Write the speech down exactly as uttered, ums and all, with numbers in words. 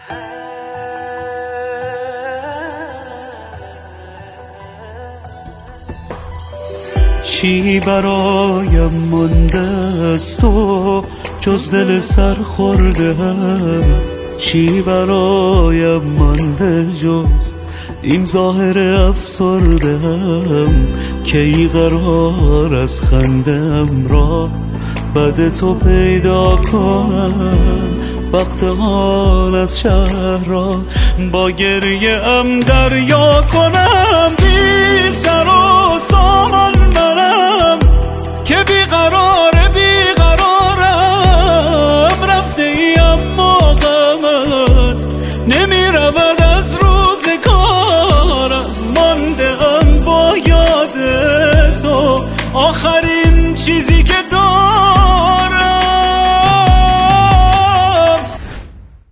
چی برایم مونده از تو جز دل سر خوردم؟ چی برایم مانده جز این ظاهر افسردم؟ کی قرار از خندم را بعد تو پیدا کنم؟ وقت آن از شهر را با گریه ام دریا کنم. بی سر و سامان منم که بیقرار